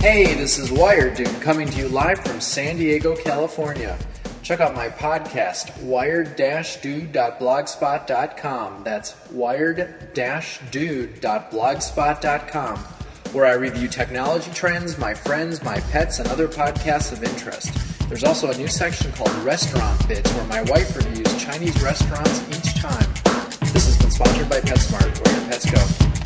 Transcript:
Hey, this is Wired Dude coming to you live from San Diego, California. Check out my podcast, wired-dude.blogspot.com. That's wired-dude.blogspot.com, where I review technology trends, my friends, my pets, and other podcasts of interest. There's also a new section called Restaurant Bits, where my wife reviews Chinese restaurants each time. This has been sponsored by PetSmart, where your pets go.